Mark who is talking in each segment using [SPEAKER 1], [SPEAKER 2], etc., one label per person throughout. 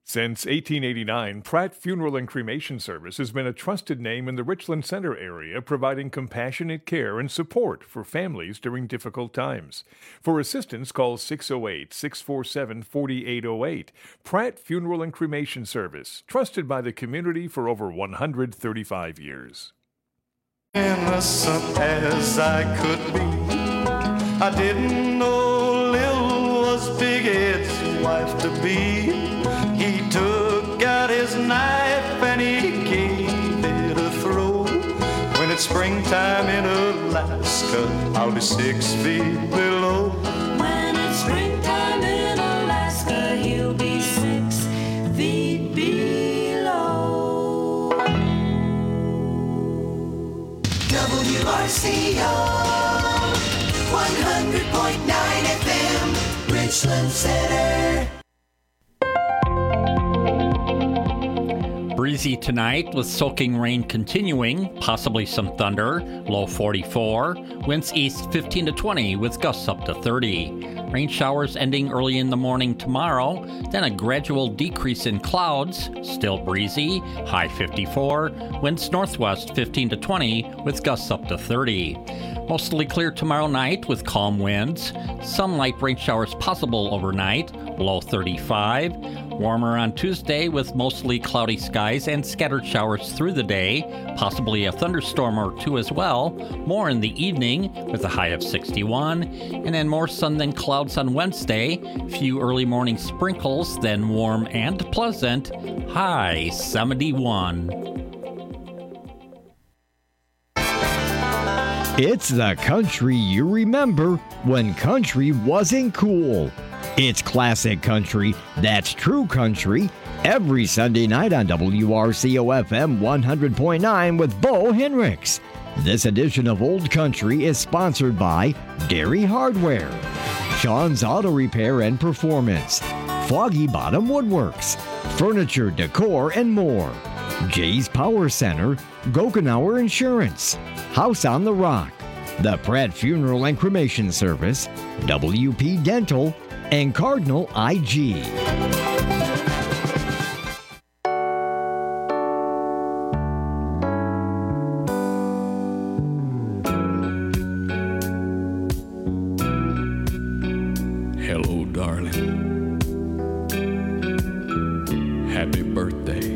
[SPEAKER 1] Since 1889, Pratt Funeral and Cremation Service has been a trusted name in the Richland Center area, providing compassionate care and support for families during difficult times. For assistance, call 608-647-4808. Pratt Funeral and Cremation Service, trusted by the community for over 135 years.
[SPEAKER 2] Innocent as I could be, I didn't know Lil was Big Ed's wife to be. He took out his knife and he gave it a throw. When it's springtime in Alaska, I'll be 6 feet below.
[SPEAKER 3] When it's springtime in Alaska, he'll be 6 feet below.
[SPEAKER 4] WRCO 100.9 FM, Richland Center.
[SPEAKER 5] Breezy tonight with soaking rain continuing, possibly some thunder, low 44. Winds east 15 to 20 with gusts up to 30. Rain showers ending early in the morning tomorrow, then a gradual decrease in clouds, still breezy, high 54. Winds northwest 15 to 20 with gusts up to 30. Mostly clear tomorrow night with calm winds. Some light rain showers possible overnight, low 35. Warmer on Tuesday with mostly cloudy skies and scattered showers through the day, possibly a thunderstorm or two as well. More in the evening with a high of 61. And then more sun than clouds on Wednesday. Few early morning sprinkles, then warm and pleasant. High 71.
[SPEAKER 6] It's the country you remember when country wasn't cool. It's classic country, that's true country, every Sunday night on WRCO FM 100.9 with Bo Henricks. This edition of Old Country is sponsored by Dairy Hardware, Sean's Auto Repair and Performance, Foggy Bottom Woodworks, Furniture, Decor, and more, Jay's Power Center, Gokenauer Insurance, House on the Rock, the Pratt Funeral and Cremation Service, WP Dental, and Cardinal IG.
[SPEAKER 7] Hello, darling. Happy birthday.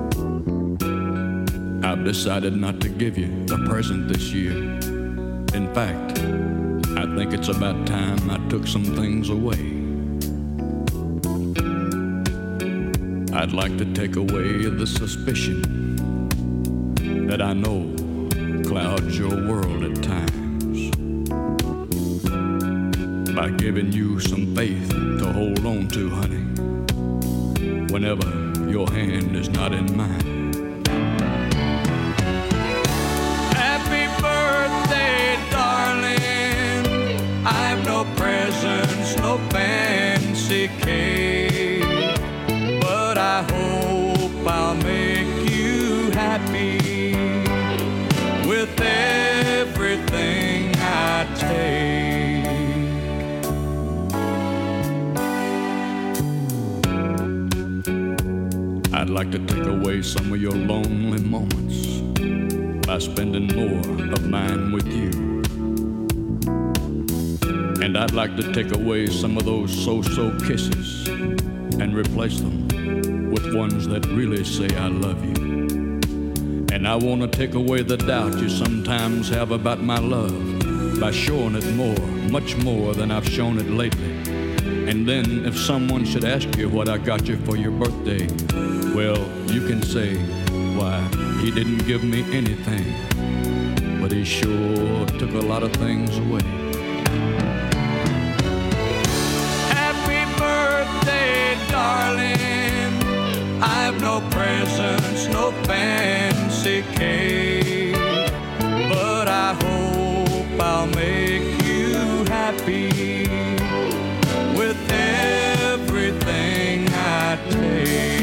[SPEAKER 7] I've decided not to give you a present this year. In fact, I think it's about time I took some things away. I'd like to take away the suspicion that I know clouds your world at times, by giving you some faith to hold on to, honey, whenever your hand is not in mine. Happy birthday, darling. I've no presents, no fancy cake, but I hope I'll make you happy with everything I take. I'd like to take away some of your lonely moments by spending more of mine with you. And I'd like to take away some of those so-so kisses and replace them with ones that really say I love you. And I want to take away the doubt you sometimes have about my love by showing it more, much more than I've shown it lately. And then if someone should ask you what I got you for your birthday, well, you can say, why, he didn't give me anything, but he sure took a lot of things away. Happy birthday, darling. I've no presents, no fancy cake, but I hope I'll make you happy with everything I take.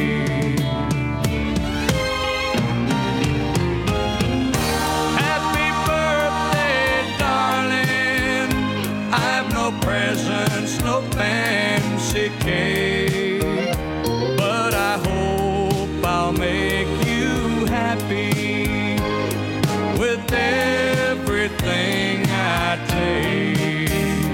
[SPEAKER 7] Happy birthday, darling. I've no presents, no fancy cake, but I I'll make you happy with everything I take.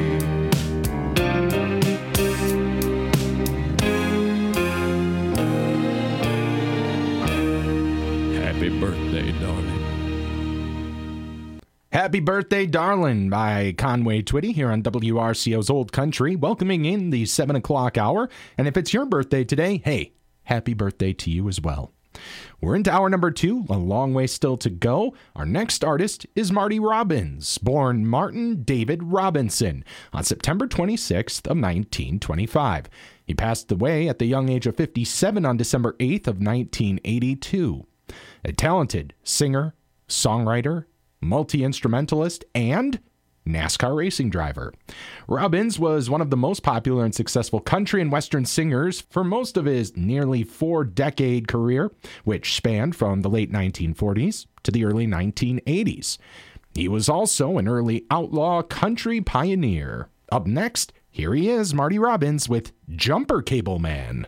[SPEAKER 7] Happy birthday, darling.
[SPEAKER 8] Happy Birthday, Darlin' by Conway Twitty here on WRCO's Old Country, welcoming in the 7 o'clock hour. And if it's your birthday today, hey, happy birthday to you as well. We're into hour number 2, a long way still to go. Our next artist is Marty Robbins, born Martin David Robinson on September 26th of 1925. He passed away at the young age of 57 on December 8th of 1982. A talented singer, songwriter, multi-instrumentalist, and NASCAR racing driver. Robbins was one of the most popular and successful country and western singers for most of his nearly 4-decade career, which spanned from the late 1940s to the early 1980s. He was also an early outlaw country pioneer. Up next, here he is, Marty Robbins with Jumper Cable Man.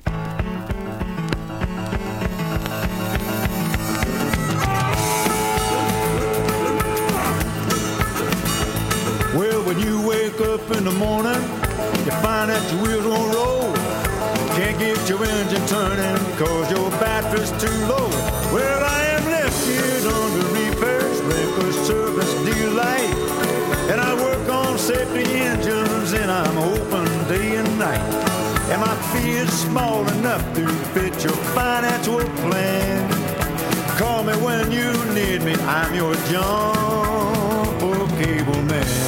[SPEAKER 2] Well, when you wake up in the morning, you find that your wheels won't roll. Can't get your engine turning cause your battery's too low. Well, I am left here on the repairs, repair service delight. And I work on safety engines and I'm open day and night. And my fee is small enough to fit your financial plan. Call me when you need me, I'm your jumper cable man.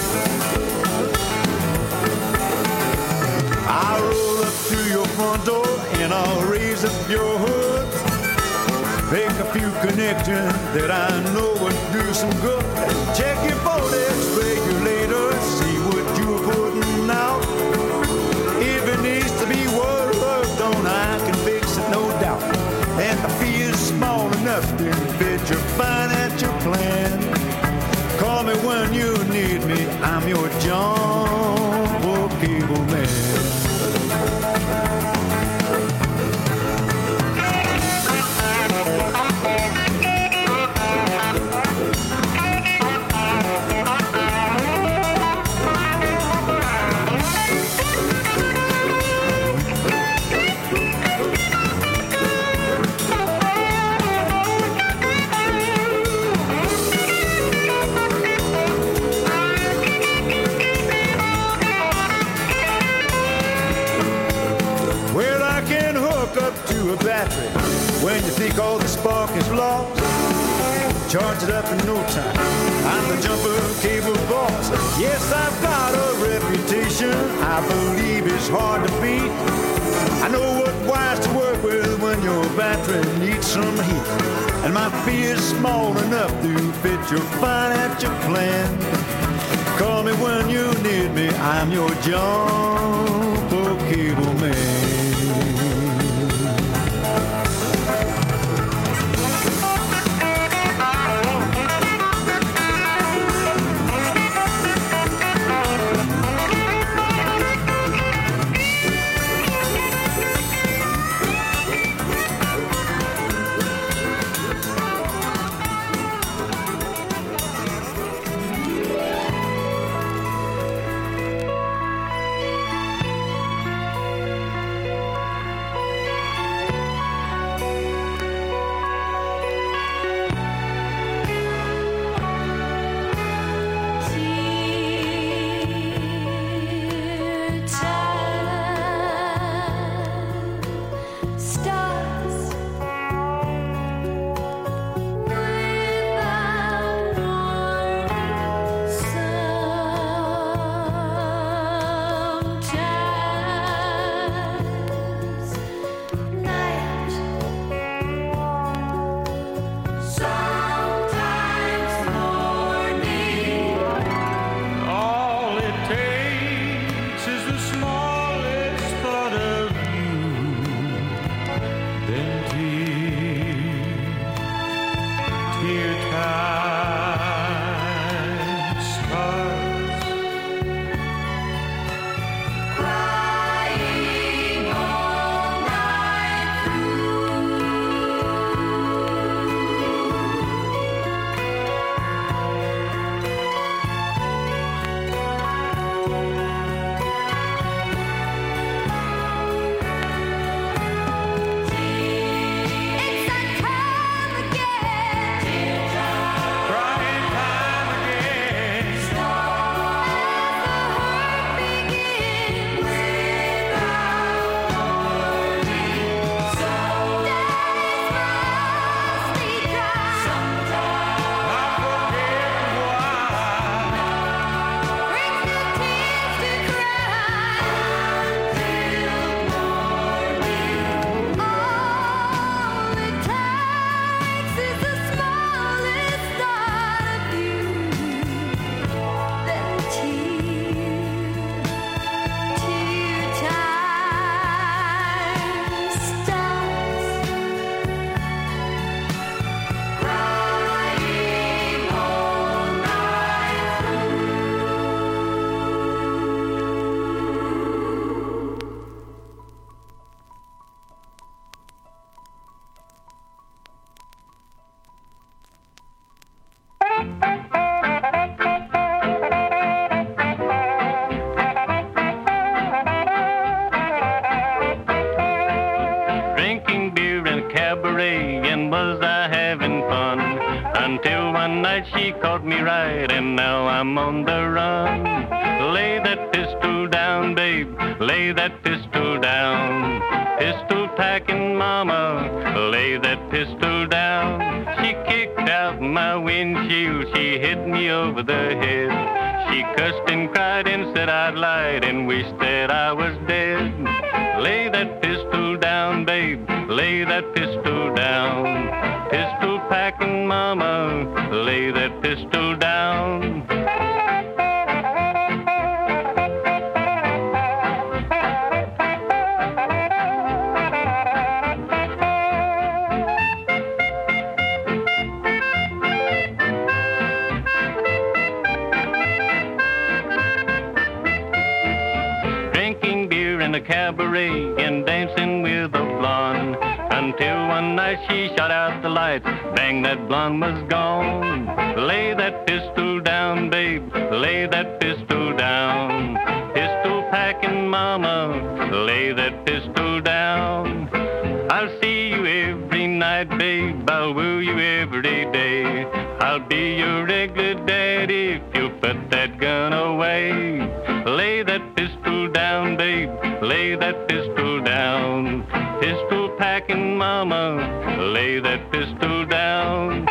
[SPEAKER 2] I'll roll up to your front door and I'll raise up your hood. Make a few connections that I know would do some good. Check your voltage regulator, see what you're putting out. If it needs to be worked on, I can fix it, no doubt. And the fee is small enough to fit your financial plan. Call me when you need me, I'm your jumper cable man. A battery when you think all the spark is lost. Charge it up in no time. I'm the jumper cable boss. Yes, I've got a reputation I believe it's hard to beat. I know what wires to work with when your battery needs some heat. And my fee is small enough to fit your financial plan. Call me when you need me, I'm your jumper cable man.
[SPEAKER 9] cabaret and was I having fun, until one night she caught me right and now I'm on the run. Lay that pistol down, babe, lay that pistol down. Pistol packing mama, lay that pistol down. She kicked out my windshield, she hit me over the head. She cussed and cried and said I'd lied and wished that I was dead. Lay that pistol down, babe, lay that pistol down. Pistol packing mama, lay that pistol down. A cabaret and dancing with a blonde, until one night she shot out the lights, bang, that blonde was gone. Lay that pistol down, babe, lay that pistol down. Pistol packing mama, lay that pistol down. I'll see you every night, babe, I'll woo you every day. I'll be your regular daddy if you put that gun away. Lay that pistol down, babe, lay that pistol down. Pistol packing mama, lay that pistol down.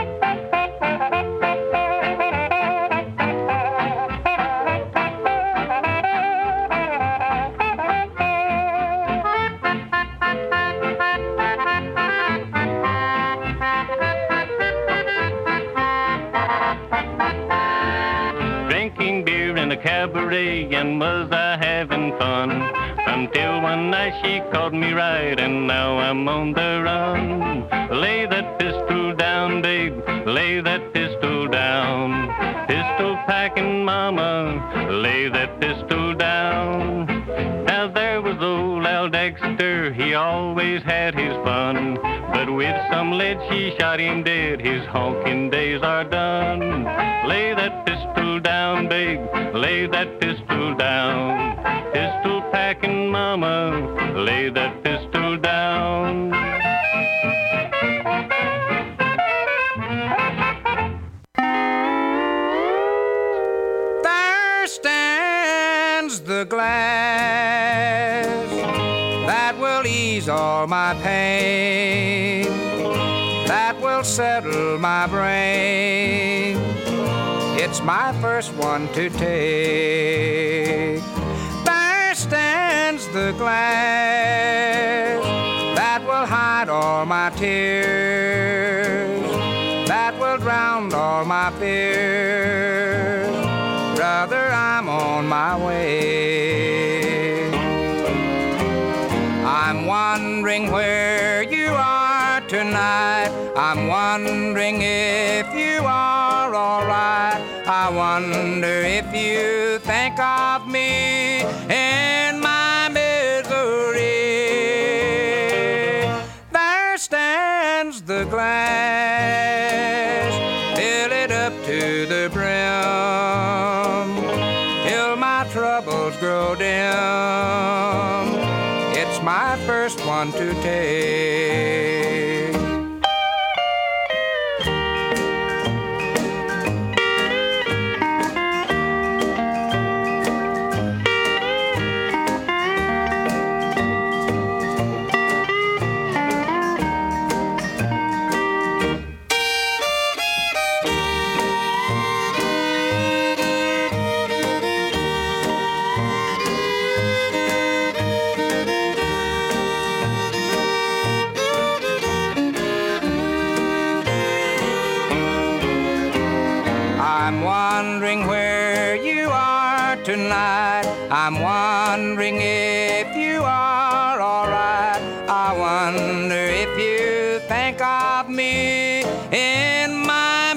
[SPEAKER 9] Drinking beer in a cabaret and was I having fun, until one night she caught me right and now I'm on the run. Lay that pistol down, babe, lay that pistol down. Pistol packing mama, lay that pistol down. Now there was old Al Dexter, he always had his fun, but with some lead she shot him dead, his honking days are done. Lay that pistol down, babe, lay that pistol down. Pistol packing mama, lay that pistol down.
[SPEAKER 10] There stands the glass that will ease all my pain, that will settle my brain. It's my first one to take. There stands the glass that will hide all my tears, that will drown all my fears. Brother, I'm on my way. I'm wondering where you are tonight. I'm wondering if you are all right. I wonder if you think of me in my misery. There stands the glass, fill it up to the brim, till my troubles grow dim. It's my first one to take. I'm wondering if you are all right. I wonder if you think of me in my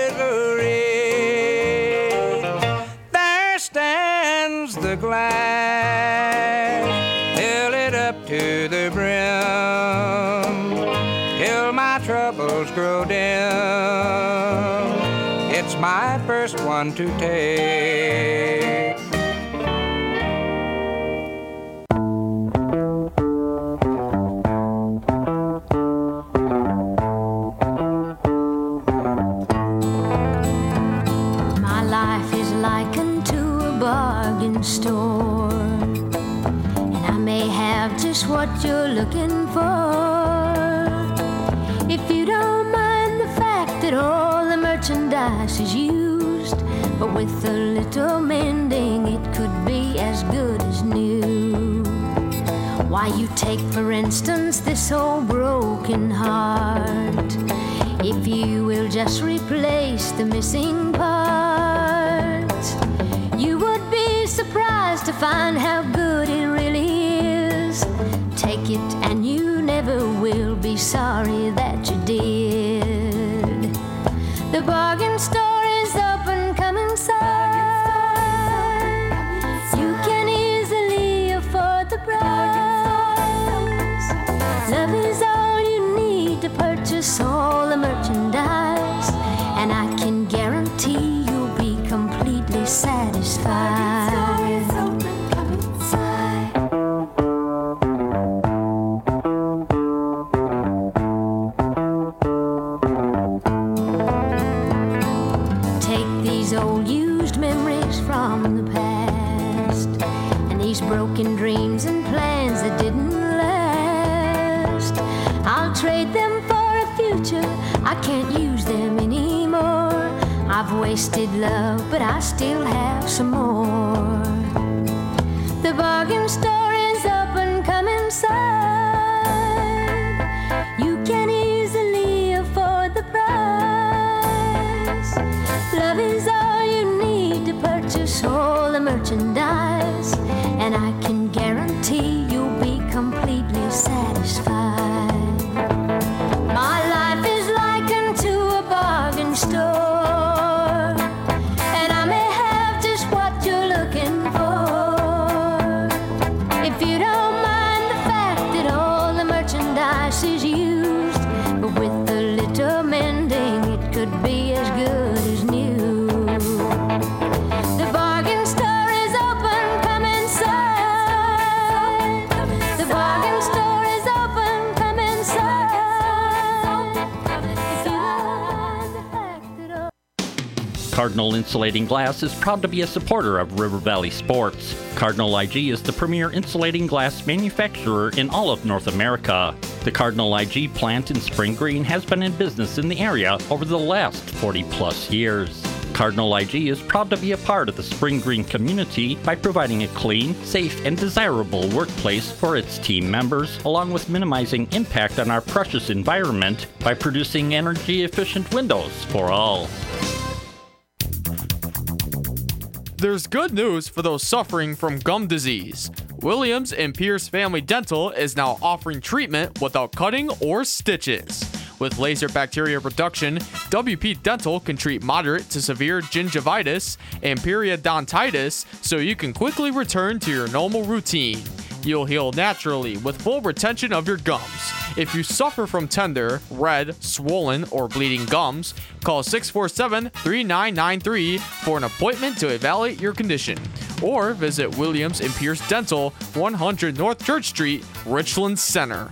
[SPEAKER 10] misery. There stands the glass, fill it up to the brim, till my troubles grow dim. It's my first one to take.
[SPEAKER 11] looking for. If you don't mind the fact that all the merchandise is used, but with a little mending it could be as good as new. Why, you take for instance this old broken heart. If you will just replace the missing parts, you would be surprised to find how good it really is. Take it and you never will be sorry that you did. The bargain store is open, come inside. You can easily afford the price. Love is all you need to purchase all the merchandise, and I can guarantee you'll be completely satisfied. Take these old used memories from the past, and these broken dreams and plans that didn't last. I'll trade them for a future, I can't use them anymore. I've wasted love, but I still have some more. The bargain store is open, come inside. You can easily afford the price. Love is all you need to purchase all the merchandise, and I can guarantee you'll be completely satisfied. My life is likened to a bargain store, and I may have just what you're looking for. If you don't mind the fact that all the merchandise is used, but with a little mending it could be as good as new. The bargain store is open, come inside. The bargain store is open, come inside. If you don't mind the fact that all
[SPEAKER 5] Cardinal Insulating Glass is proud to be a supporter of River Valley Sports. Cardinal IG is the premier insulating glass manufacturer in all of North America. The Cardinal IG plant in Spring Green has been in business in the area over the last 40-plus years. Cardinal IG is proud to be a part of the Spring Green community by providing a clean, safe, and desirable workplace for its team members, along with minimizing impact on our precious environment by producing energy-efficient windows for all.
[SPEAKER 12] There's good news for those suffering from gum disease. Williams and Pierce Family Dental is now offering treatment without cutting or stitches. With laser bacteria reduction, WP Dental can treat moderate to severe gingivitis and periodontitis so you can quickly return to your normal routine. You'll heal naturally with full retention of your gums. If you suffer from tender, red, swollen, or bleeding gums, call 647-3993 for an appointment to evaluate your condition. Or visit Williams and Pierce Dental, 100 North Church Street, Richland Center.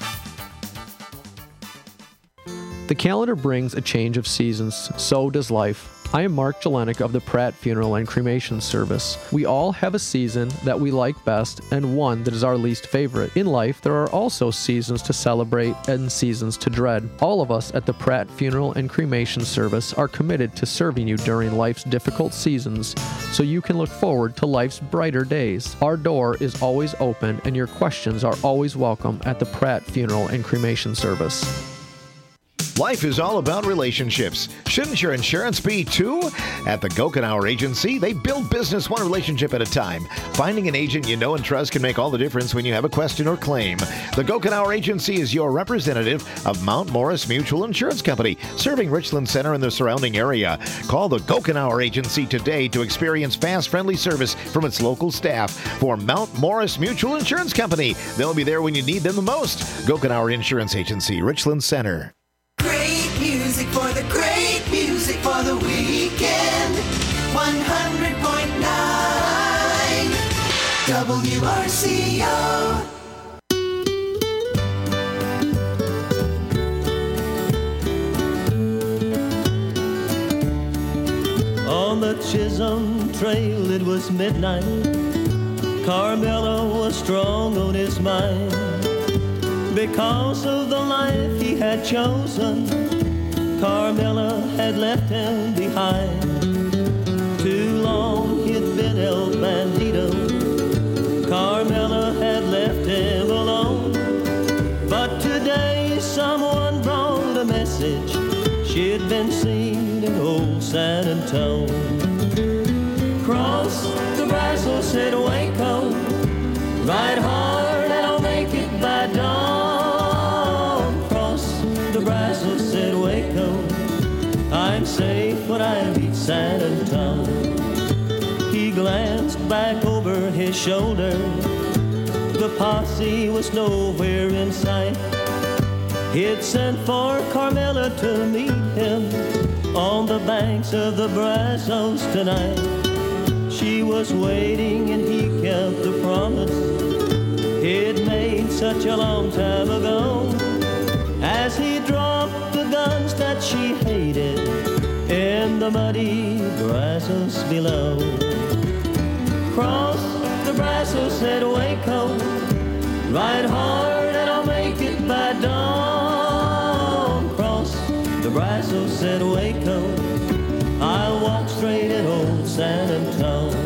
[SPEAKER 13] The calendar brings a change of seasons, so does life. I am Mark Jelenik of the Pratt Funeral and Cremation Service. We all have a season that we like best and one that is our least favorite. In life, there are also seasons to celebrate and seasons to dread. All of us at the Pratt Funeral and Cremation Service are committed to serving you during life's difficult seasons so you can look forward to life's brighter days. Our door is always open and your questions are always welcome at the Pratt Funeral and Cremation Service.
[SPEAKER 14] Life is all about relationships. Shouldn't your insurance be too? At the Gokenauer Agency, they build business one relationship at a time. Finding an agent you know and trust can make all the difference when you have a question or claim. The Gokenauer Agency is your representative of Mount Morris Mutual Insurance Company, serving Richland Center and the surrounding area. Call the Gokenauer Agency today to experience fast, friendly service from its local staff. For Mount Morris Mutual Insurance Company, they'll be there when you need them the most. Gokenauer Insurance Agency, Richland Center.
[SPEAKER 4] Music for the great music for the weekend. 100.9 WRCO.
[SPEAKER 15] On the Chisholm Trail it was midnight. Carmela was strong on his mind. Because of the life he had chosen, Carmela had left him behind. Too long he'd been El Bandito, Carmela had left him alone. But today someone brought a message, she'd been seen in old San Antone. Cross the Brazos, said Waco, ride hard and I'll make it by dawn. Cross the Brazos, said Waco, I'm safe when I reach San Antone. He glanced back over his shoulder, the posse was nowhere in sight. He'd sent for Carmela to meet him on the banks of the Brazos tonight. She was waiting and he kept the promise he'd made such a long time ago. As he dropped the guns that she hated in the muddy Brazos below. Cross the Brazos, said Waco, ride hard and I'll make it by dawn. Cross the Brazos, said Waco, I'll walk straight in old San Antone.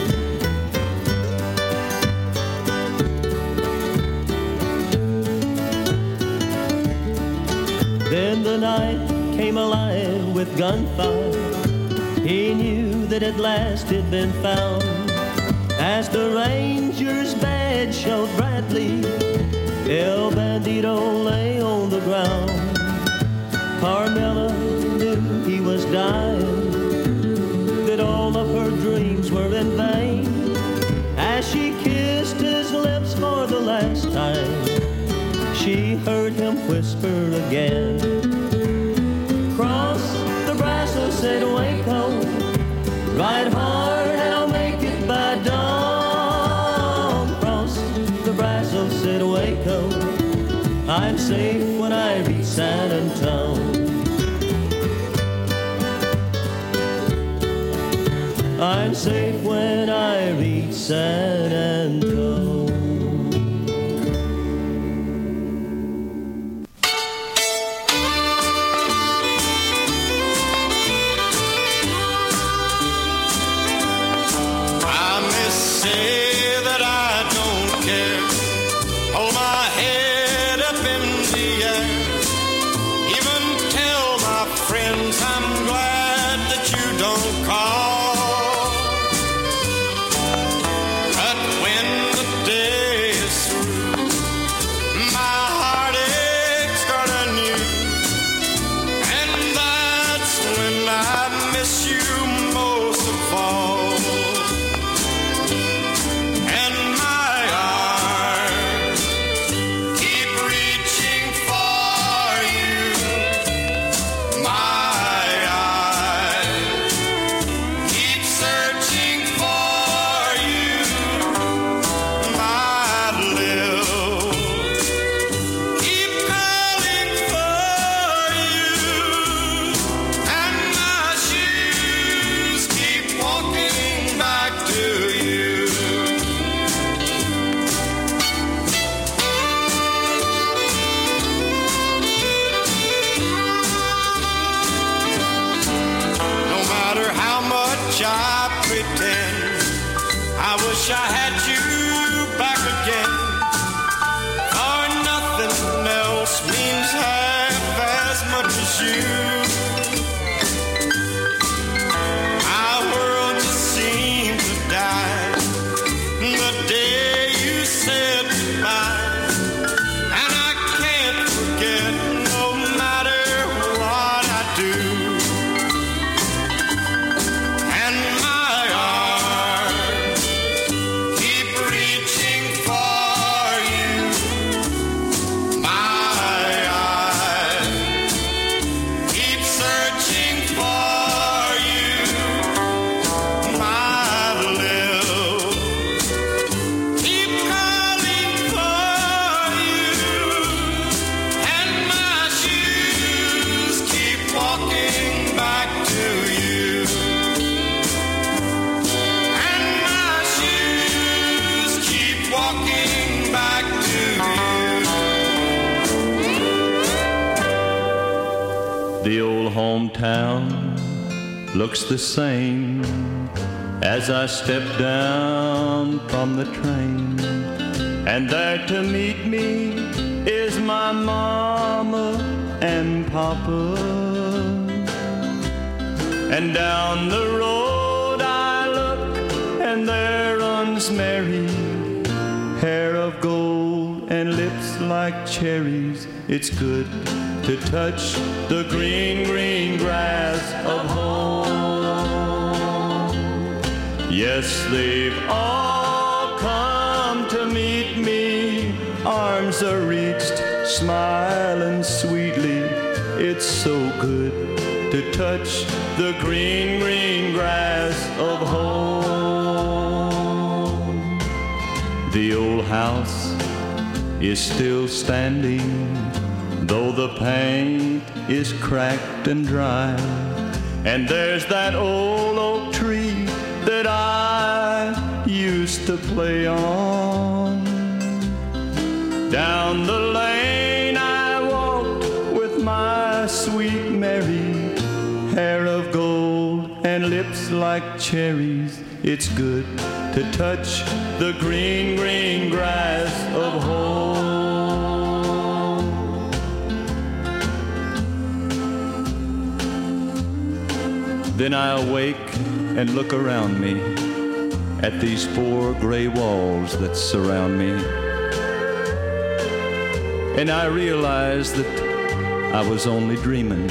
[SPEAKER 15] Then the night came alive with gunfire. He knew that at last he'd been found. As the ranger's badge showed brightly, El Bandito lay on the ground. Carmela knew he was dying, that all of her dreams were in vain. As she kissed his lips for the last time, she heard him whisper again. Cross the Brazos, said Waco, ride hard and I'll make it by dawn. Cross the Brazos, said Waco, I'm safe when I reach San Antone. I'm safe when I reach San Antone.
[SPEAKER 2] The old hometown looks the same as I step down from the train. And there to meet me is my mama and papa. And down the road I look, and there runs Mary, hair of gold and lips like cherries. It's good to touch the green, green grass of home. Yes, they've all come to meet me. Arms are reached, smiling sweetly. It's so good to touch the green, green grass of home. The old house is still standing, though the paint is cracked and dry. And there's that old oak tree that I used to play on. Down the lane I walked with my sweet Mary, hair of gold and lips like cherries. It's good to touch the green, green grass of home. Then I awake and look around me at these four gray walls that surround me. And I realize that I was only dreaming.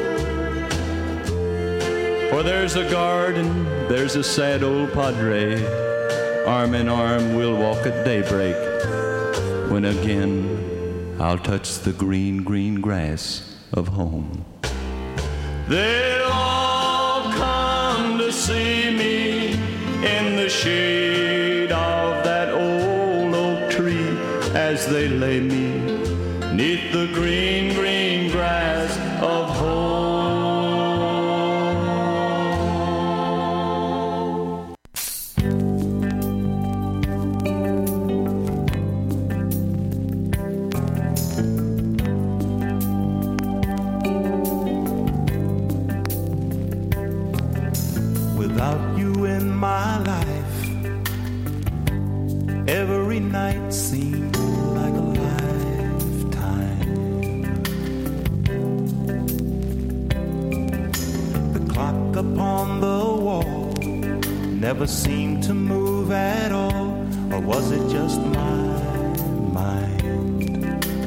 [SPEAKER 2] For there's a garden, there's a sad old padre. Arm in arm we'll walk at daybreak, when again I'll touch the green, green grass of home. They'll all come to see me in the shade of that old oak tree as they lay me 'neath the green, green grass of home.
[SPEAKER 16] Without you in my life, every night seemed like a lifetime. The clock upon the wall never seemed to move at all, or was it just my mind?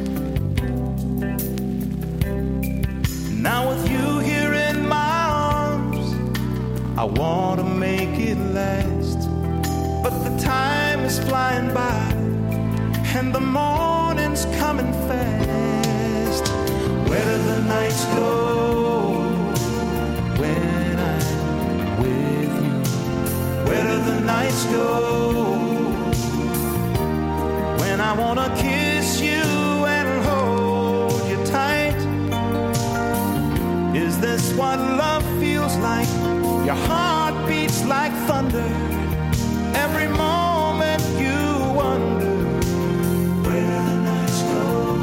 [SPEAKER 16] Now with you here in my arms, I want to make it last, but the time is flying by and the morning's coming fast. Where do the nights go when I'm with you? Where do the nights go when I want to kiss you and hold you tight? Is this what love feels like? Your heart beats like thunder. Every moment you wonder, where do the nights go?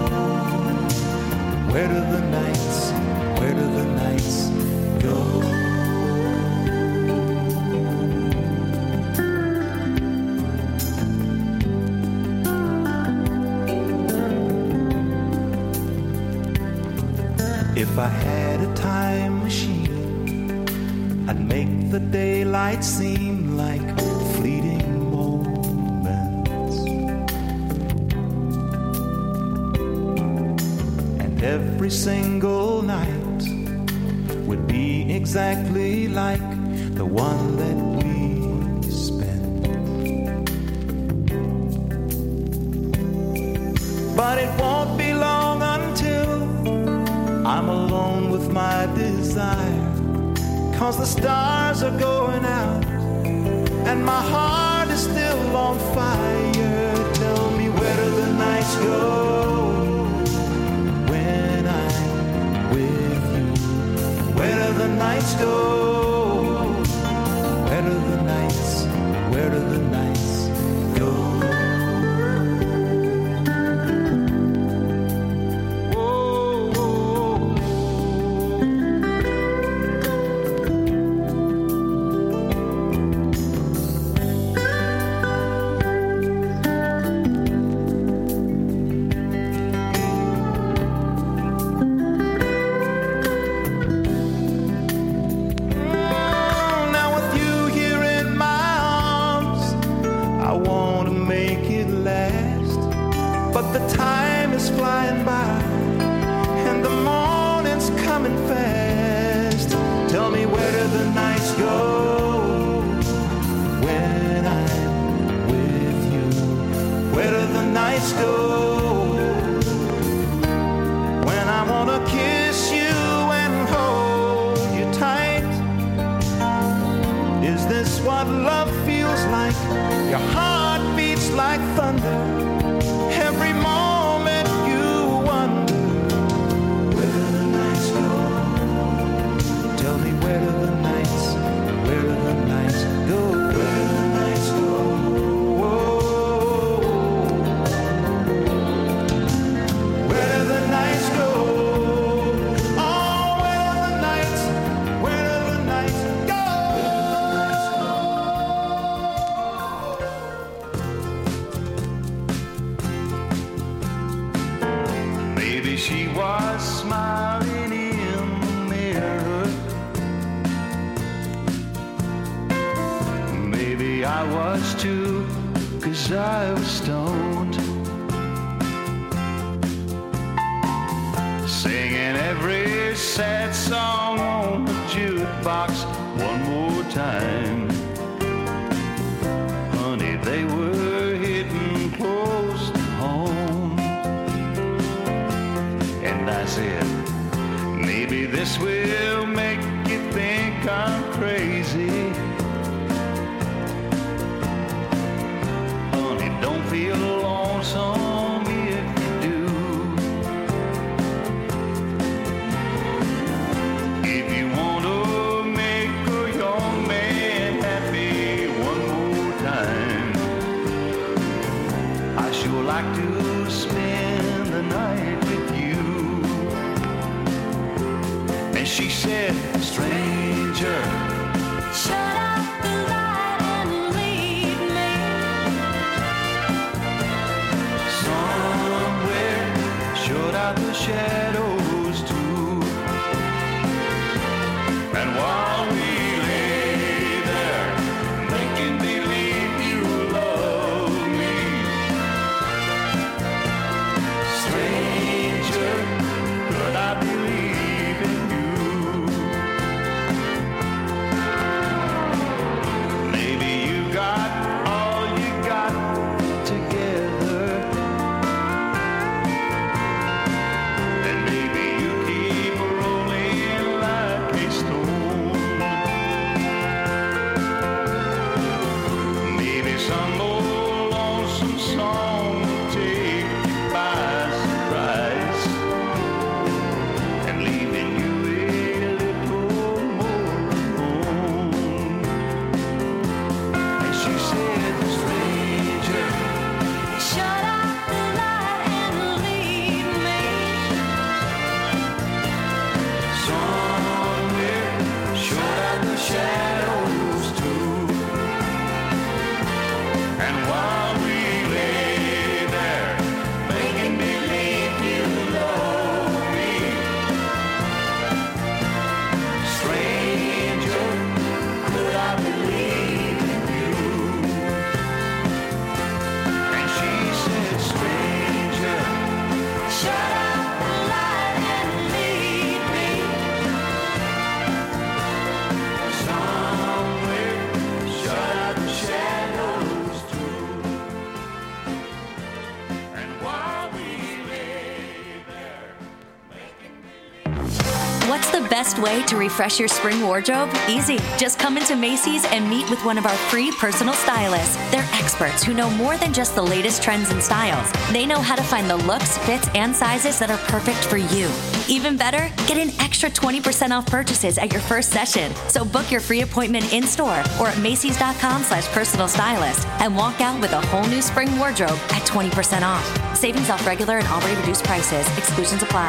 [SPEAKER 16] Where do the nights go? If I had a time machine, I'd make the daylight seem like fleeting moments, and every single night would be exactly like the one that we spent. But it won't be long until I'm alone with my desire, 'cause the stars are going out and my heart is still on fire. Tell me, where do the nights go when I'm with you? Where do the nights go? Where do the nights go? go when I'm with you? Where do the nights go when I wanna kiss you and hold you tight? Is this what love feels like? Your heart beats like thunder. Every moment you wonder, where do the nights go? Tell me, where do the nights go? Where do the nights go? Whoa. Where do the nights go? Oh, where do the nights go? Maybe she was smiling in the mirror. Maybe I was too, 'cause I was stoned. Singing every sad song on the jukebox one more time. Honey, they were hitting close to home. And I said, maybe this will make you think I'm crazy. Honey, don't feel lonesome if you do. If you want to make a young man happy one more time, I sure like to spend the night with you. And she said, stranger,
[SPEAKER 3] Shut up the light and lead me
[SPEAKER 16] somewhere, shut out the shadows too. And while we lay there, making believe you love me, stranger, could I believe in you? Maybe you got all you got together, and maybe you keep rolling like a stone. Maybe some old lonesome song will take you by surprise, and leaving you a little more alone. And she said, stranger,
[SPEAKER 3] Shut up the light and lead me
[SPEAKER 16] somewhere, shut out the shadows too. And while we lay there, making believe you love me, stranger, could I believe in you? And she said, stranger,
[SPEAKER 3] Shut up the light and lead me
[SPEAKER 16] somewhere, shut out the shadows too. And while we lay there,
[SPEAKER 17] What's the best way to refresh your spring wardrobe? Easy. Just come into Macy's and meet with one of our free personal stylists. They're experts who know more than just the latest trends and styles. They know how to find the looks, fits, and sizes that are perfect for you. Even better, get an extra 20% off purchases at your first session. So book your free appointment in-store or at Macys.com/personal stylist and walk out with a whole new spring wardrobe at 20% off. Savings off regular and already reduced prices. Exclusions apply.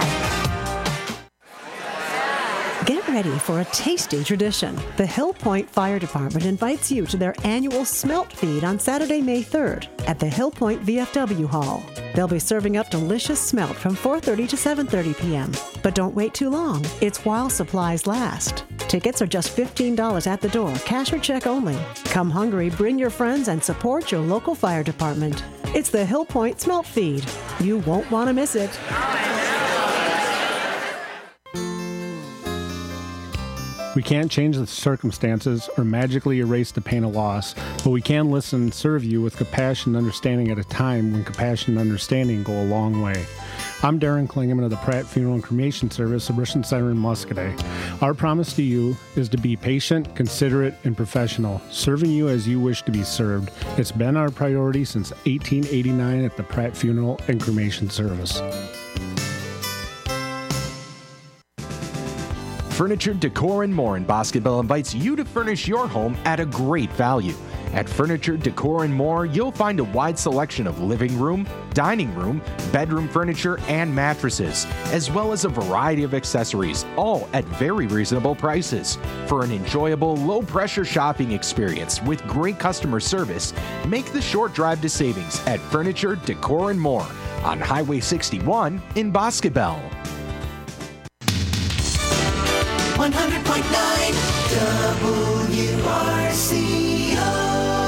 [SPEAKER 18] Get ready for a tasty tradition. The Hill Point Fire Department invites you to their annual Smelt Feed on Saturday, May 3rd at the Hill Point VFW Hall. They'll be serving up delicious smelt from 4:30 to 7:30 p.m. But don't wait too long. It's while supplies last. Tickets are just $15 at the door, cash or check only. Come hungry, bring your friends, and support your local fire department. It's the Hill Point Smelt Feed. You won't want to miss it.
[SPEAKER 19] We can't change the circumstances or magically erase the pain of loss, but we can listen and serve you with compassion and understanding at a time when compassion and understanding go a long way. I'm Darren Klingeman of the Pratt Funeral and Cremation Service of Richland Center in Muscoda. Our promise to you is to be patient, considerate, and professional, serving you as you wish to be served. It's been our priority since 1889 at the Pratt Funeral and Cremation Service.
[SPEAKER 8] Furniture, Decor, and More in Bosqueville invites you to furnish your home at a great value. At Furniture, Decor, and More, you'll find a wide selection of living room, dining room, bedroom furniture, and mattresses, as well as a variety of accessories, all at very reasonable prices. For an enjoyable, low-pressure shopping experience with great customer service, make the short drive to savings at Furniture, Decor, and More on Highway 61 in Bosqueville.
[SPEAKER 4] 100.9 WRCO.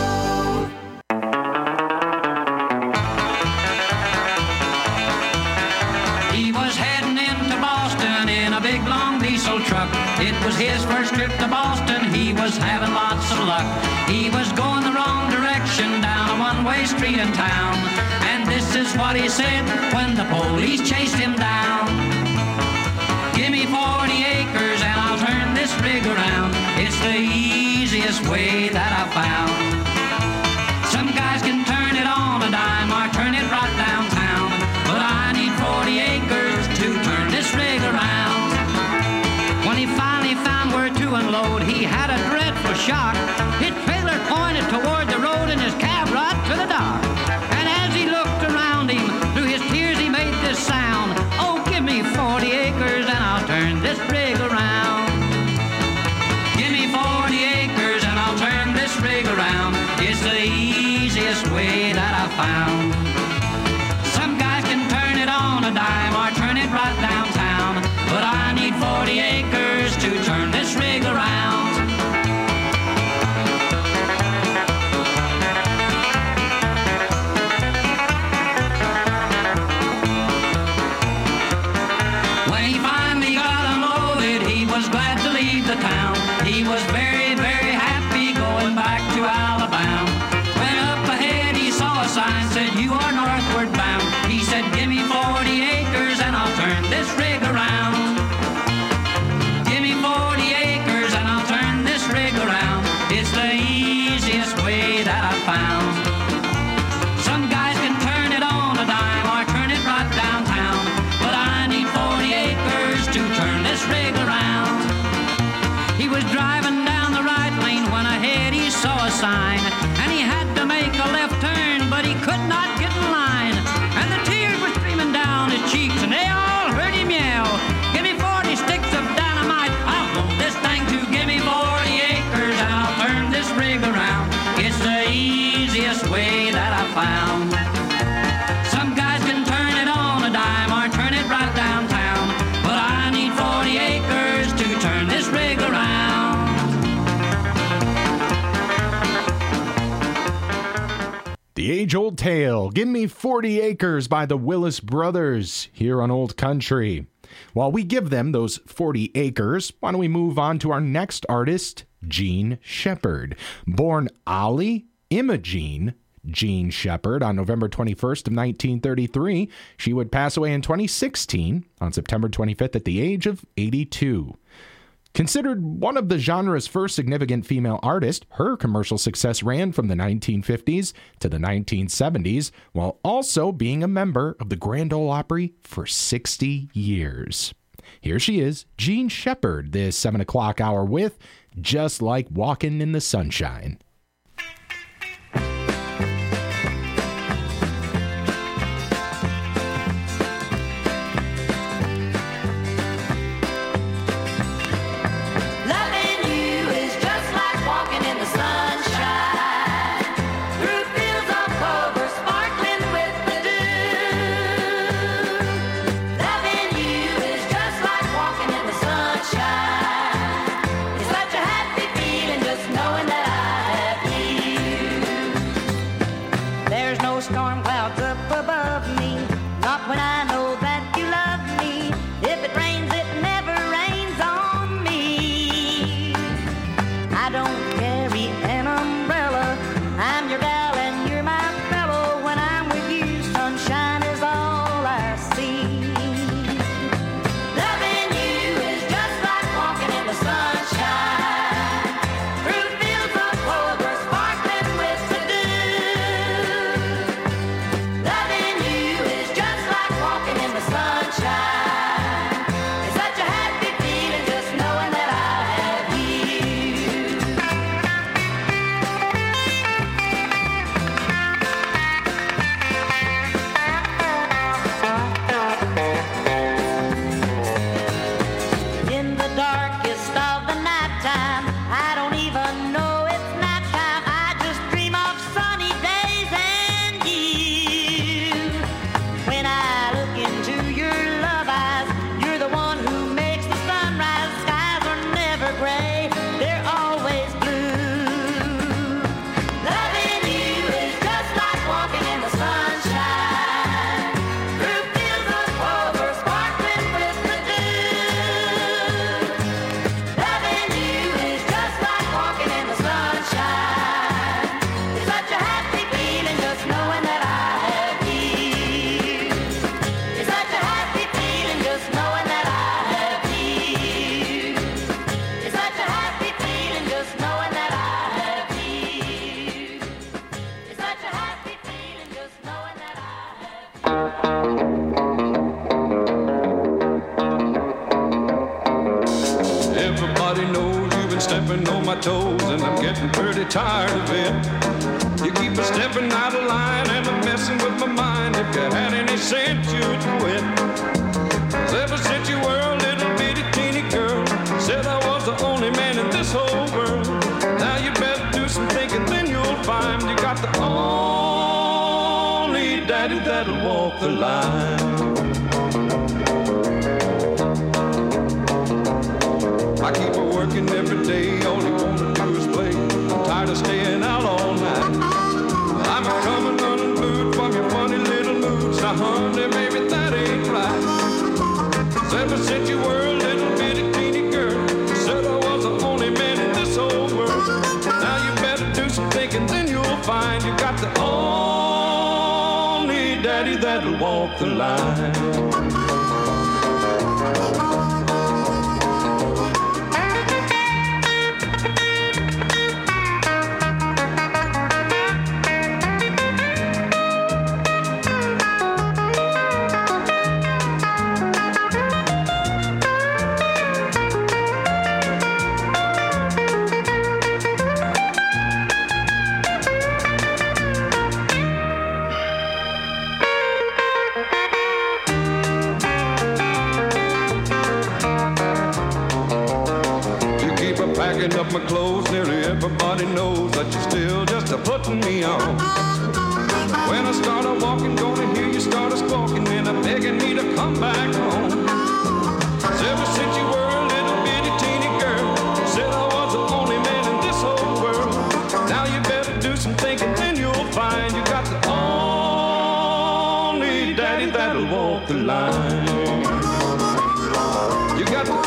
[SPEAKER 20] He was heading into Boston in a big long diesel truck. It was his first trip to Boston. He was having lots of luck. He was going the wrong direction down a one-way street in town. And this is what he said when the police chased him down. Give me 40 acres and I'll turn this rig around. It's the easiest way that I've found. Some guys can turn it on a dime or turn it right downtown, but I need 40 acres to turn this rig around. When he finally found where to unload, he had a dreadful shock. His trailer pointed toward the road and his cab right to the dock. And as he looked around him, through his tears he made this sound. Oh, give me 40 acres and I'll turn this rig around. Give me 40 acres and I'll turn this rig around. It's the easiest way that I've found. Some guys can turn it on a dime or turn it right downtown, but I need 40 acres to turn this rig around. When he finally got unloaded, he was glad to leave the town. He was very, very happy going back to Alabama. When up ahead he saw a sign said, "You are northward bound." He said, "Give me 40 acres and I'll turn this rig around." Give me 40 acres and I'll turn this rig around. It's the easiest way that I've found. Some guys can turn it on a dime or turn it right downtown, but I need 40 acres to turn this rig around. He was driving down the right lane when ahead he saw a sign, and he had to make a left turn, but he could not get in line. And the tears were streaming down his cheeks, and they all heard him yell, "Give me 40 sticks of dynamite, I'll blow this thing to give me 40 acres, and I'll turn this rig around. It's the easiest way that I've found." Some guys can turn it on a dime or turn it right downtown, but I need 40 acres to turn this rig around.
[SPEAKER 8] The age-old tale, Give Me 40 Acres by the Willis Brothers here on Old Country. While we give them those 40 acres, why don't we move on to our next artist, Jean Shepard. Born Ollie Imogene Jean Shepard on November 21st of 1933, she would pass away in 2016 on September 25th at the age of 82. Considered one of the genre's first significant female artists, her commercial success ran from the 1950s to the 1970s, while also being a member of the Grand Ole Opry for 60 years. Here she is, Jean Shepard, this 7 o'clock hour with Just Like Walking in the Sunshine.
[SPEAKER 3] It's such a happy feeling just knowing that I
[SPEAKER 21] stepping on my toes, and I'm getting pretty tired of it. You keep a stepping out of line, and I'm messing with my mind. If you had any sense, you'd quit. 'Cause ever since you were a little bitty teeny girl, said I was the only man in this whole world. Now you better do some thinking, then you'll find you got the only daddy that'll walk the line. I keep her working every day, all you wanna do is play. I'm tired of staying out all night. I'm a coming running mood from your funny little moods. Now honey, maybe that ain't right. 'Cause ever since you were a little bitty teeny girl, said I was the only man in this whole world. Now you better do some thinking, then you'll find you got the only daddy that'll walk the line. Packing up my clothes, nearly everybody knows that you're still just a-putting me on. When I start a-walking, gonna hear you start a-squawking, and I'm begging me to come back home. 'Cause ever since you were a little bitty teeny girl, said I was the only man in this whole world. Now you better do some thinking, then you'll find you got the only daddy that'll walk the line. You got the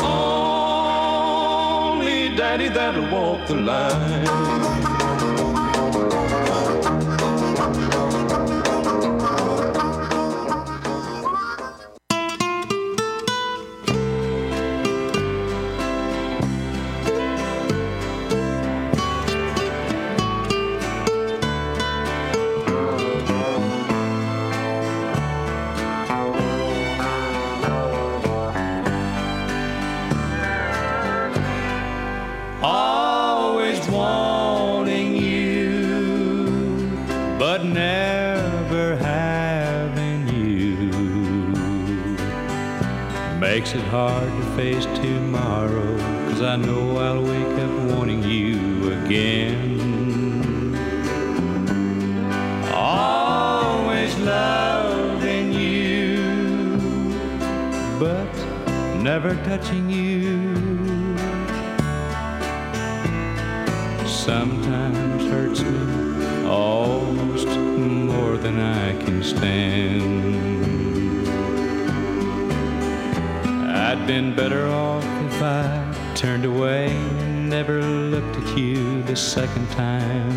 [SPEAKER 21] daddy that'll walk the line.
[SPEAKER 22] Makes it hard to face tomorrow, 'cause I know I'll wake up wanting you again. Always loving you, but never touching you. Sometimes hurts me almost more than I can stand. I'd been better off if I turned away and never looked at you the second time.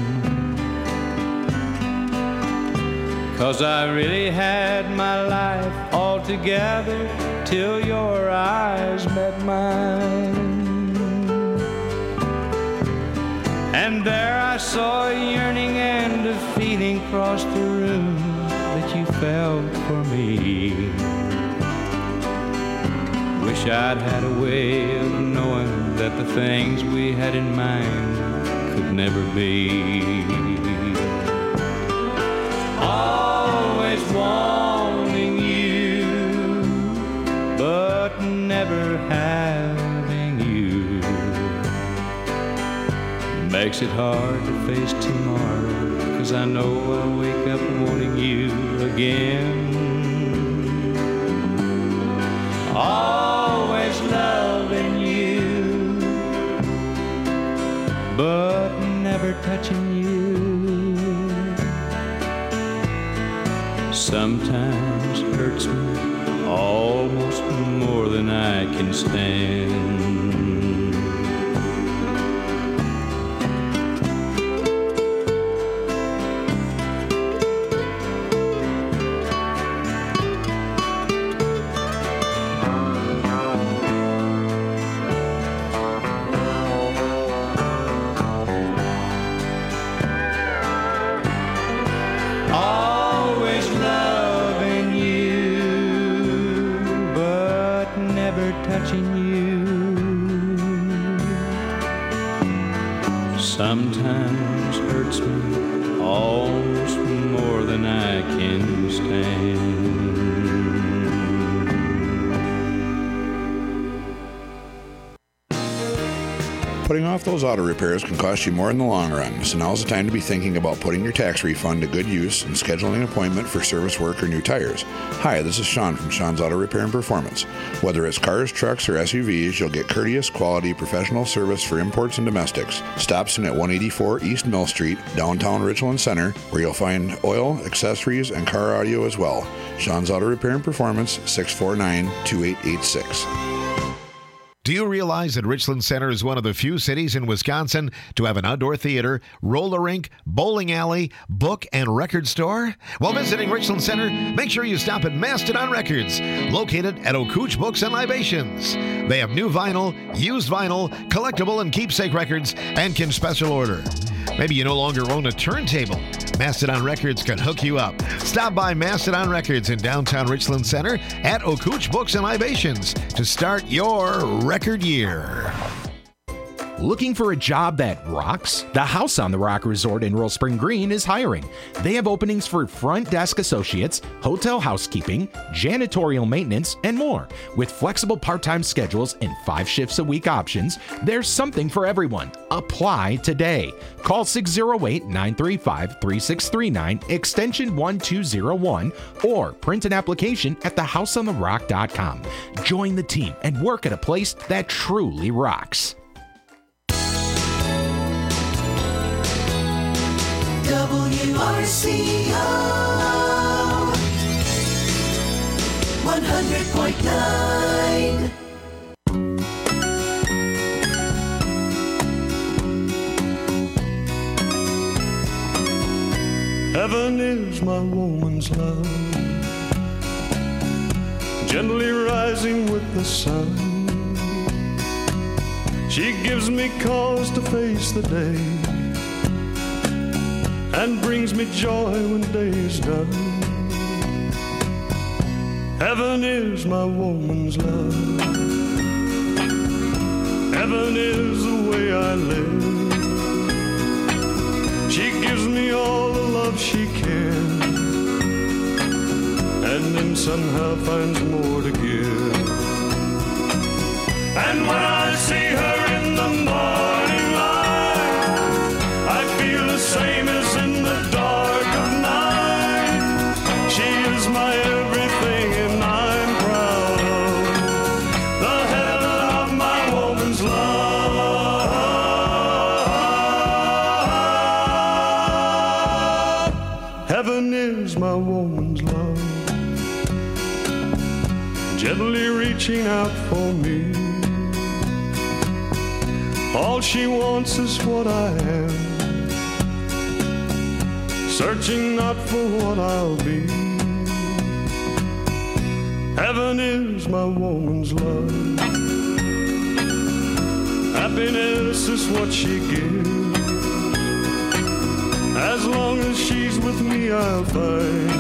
[SPEAKER 22] 'Cause I really had my life all together till your eyes met mine. And there I saw a yearning and a feeling cross the room that you felt for me. Wish I'd had a way of knowing that the things we had in mind could never be. Always wanting you, but never having you. Makes it hard to face tomorrow, 'cause I know I'll wake up wanting you again. Always loving you, but never touching you. Sometimes hurts me almost more than I can stand. sometimes hurts me almost more than I can stand.
[SPEAKER 1] Putting off those auto repairs can cost you more in the long run, so now's the time to be thinking about putting your tax refund to good use and scheduling an appointment for service work or new tires. Hi, this is Sean from Sean's Auto Repair and Performance. Whether it's cars, trucks, or SUVs, you'll get courteous, quality, professional service for imports and domestics. Stops in at 184 East Mill Street, downtown Richland Center, where you'll find oil, accessories, and car audio as well. Sean's Auto Repair and Performance, 649-2886.
[SPEAKER 14] Do you realize that Richland Center is one of the few cities in Wisconsin to have an outdoor theater, roller rink, bowling alley, book, and record store? While visiting Richland Center, make sure you stop at Mastodon Records, located at Okooch Books and Libations. They have new vinyl, used vinyl, collectible and keepsake records, and can special order. Maybe you no longer own a turntable. Mastodon Records can hook you up. Stop by Mastodon Records in downtown Richland Center at Okooch Books and Libations to start your record year.
[SPEAKER 8] Looking for a job that rocks? The House on the Rock Resort in Royal Spring Green is hiring. They have openings for front desk associates, hotel housekeeping, janitorial maintenance, and more. With flexible part-time schedules and 5 shifts a week options, there's something for everyone. Apply today. Call 608-935-3639, extension 1201, or print an application at thehouseontherock.com. Join the team and work at a place that truly rocks.
[SPEAKER 4] WRCO 100.9.
[SPEAKER 16] Heaven is my woman's love, gently rising with the sun. She gives me cause to face the day and brings me joy when day is done. Heaven is my woman's love. Heaven is the way I live. She gives me all the love she can, and then somehow finds more to give. And when I see her in the morning light, I feel the same as in the dark of night. She is my everything and I'm proud of the heaven of my woman's love. Heaven is my woman's love, gently reaching out for me. All she wants is what I am, searching not for what I'll be. Heaven is my woman's love. Happiness is what she gives. As long as she's with me, I'll find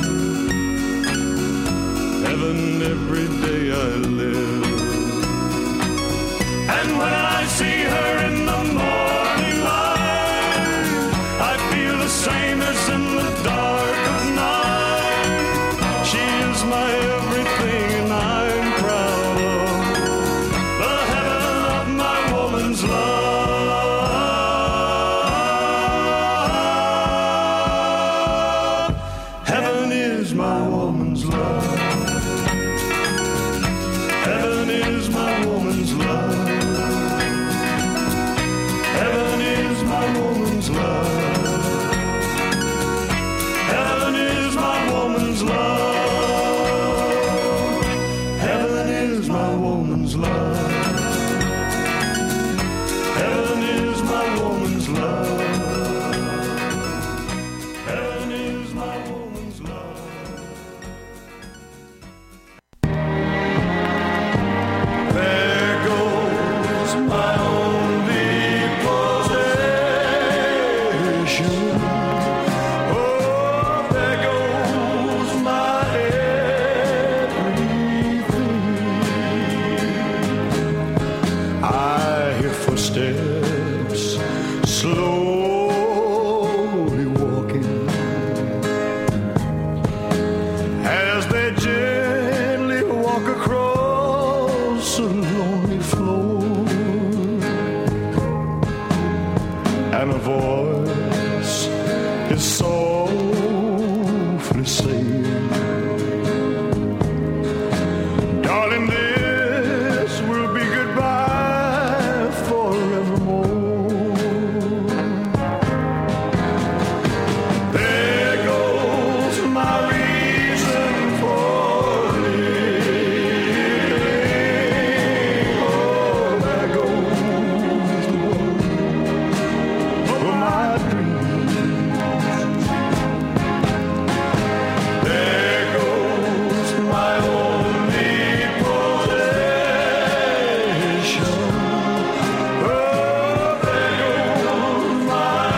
[SPEAKER 16] heaven every day I live. And when I see her in the morning light, I feel the same as in the dark of night. She is my everything and I'm proud of the heaven of my woman's love. Heaven is my woman's love. Heaven is my woman's love. Heaven is my woman's love. Heaven is my woman's love. Heaven is my woman's love. Heaven is my woman's love. Heaven is my woman's love. There goes
[SPEAKER 6] a lonely floor, and a voice is softly saying, darling, this will be goodbye forevermore. There goes my reason for living. Oh, there goes the one of my dreams. There goes my only possession. Oh, there goes my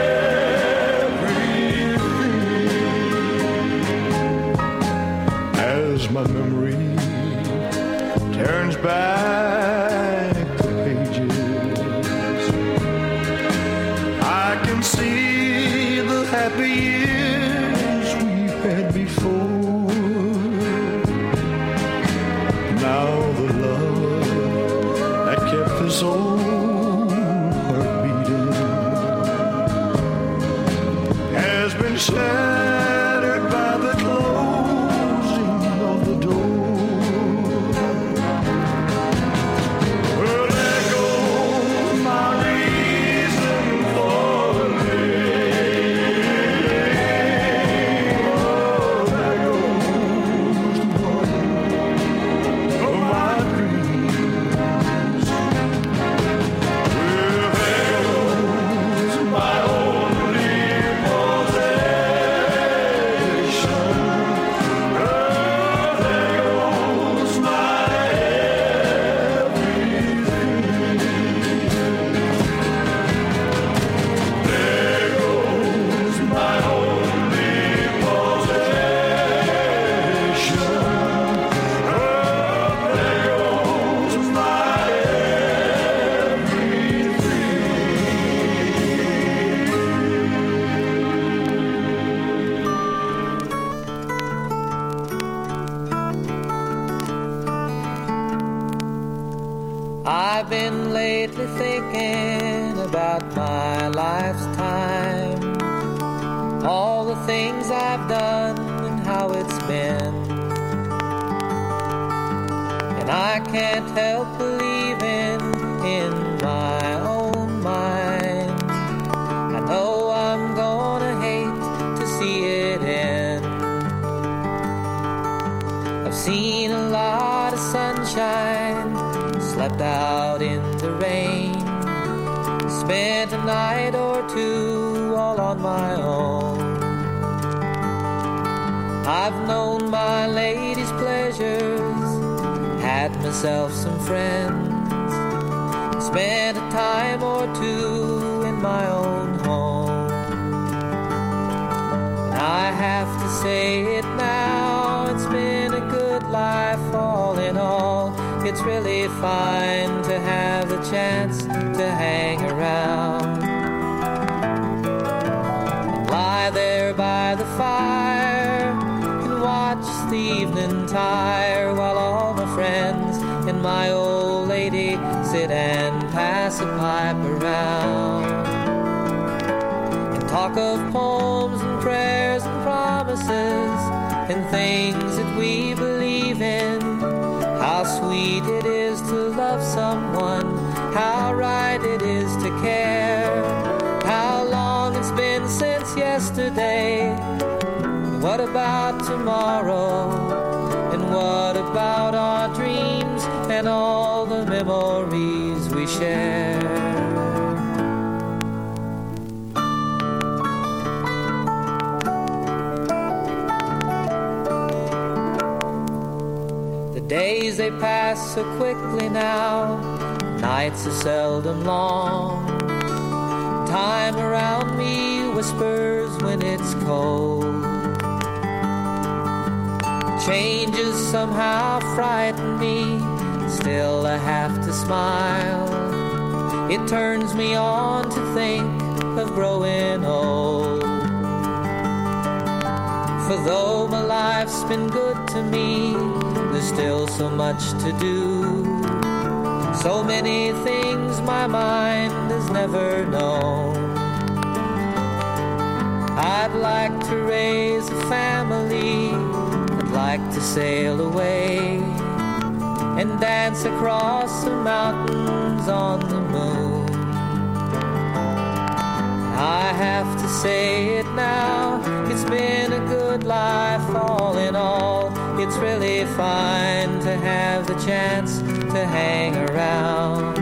[SPEAKER 6] everything. As my memory turns back the pages, I can see the happy years we've had before. Now the love that kept us old heart beating has been shattered by the closing of the door. Well, there goes my reason for living. Oh, there goes the one of my dreams. Well, there goes my only possession. Oh, there goes my everything. There goes my only possession. Oh, there goes my
[SPEAKER 10] I've been lately thinking about my life's time, all the things I've done and how it's been. And I can't help believing in my own mind. I know I'm gonna hate to see it end. I've seen a lot of sunshine, slept out in the rain, spent a night or two all on my own. I've known my lady's pleasures, had myself some friends, spent a time or two in my own home. And I have to say it now, it's been a good life all in all. It's really fine to have the chance to hang around and lie there by the fire and watch the evening tire while all my friends and my old lady sit and pass a pipe around and talk of poems and prayers and promises and things that we believe in. How sweet it is to love someone, how right it is to care, how long it's been since yesterday. What about tomorrow? And what about our dreams and all the memories we share? Days they pass so quickly now, nights are seldom long. Time around me whispers when it's cold. Changes somehow frighten me, still I have to smile. It turns me on to think of growing old. For though my life's been good to me, there's still so much to do.
[SPEAKER 7] So many things my mind has never known. I'd like to raise a family, I'd like to sail away and dance across the mountains on the moon. I have to say it now, it's been a good life all in all. It's really fine to have the chance to hang around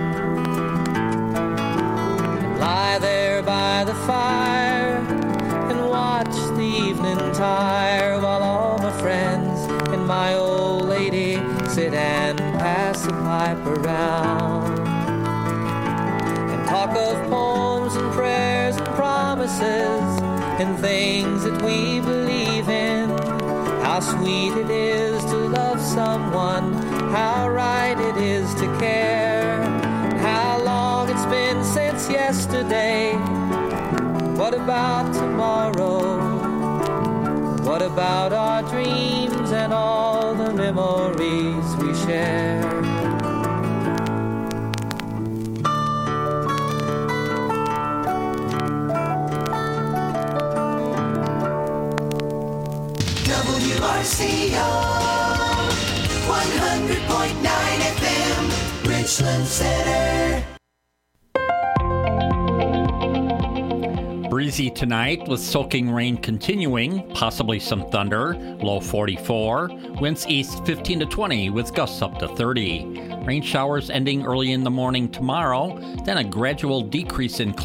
[SPEAKER 7] and lie there by the fire and watch the evening tire while all my friends and my old lady sit and pass the pipe around and talk of poems and prayers and promises and things that we believe in. How sweet it is to love someone, how right it is to care, how long it's been since yesterday. What about tomorrow? What about our dreams and all the memories we share?
[SPEAKER 4] WRCO 100.9 FM, Richland Center.
[SPEAKER 5] Breezy tonight with soaking rain continuing, possibly some thunder, low 44. Winds east 15 to 20 with gusts up to 30. Rain showers ending early in the morning tomorrow, then a gradual decrease in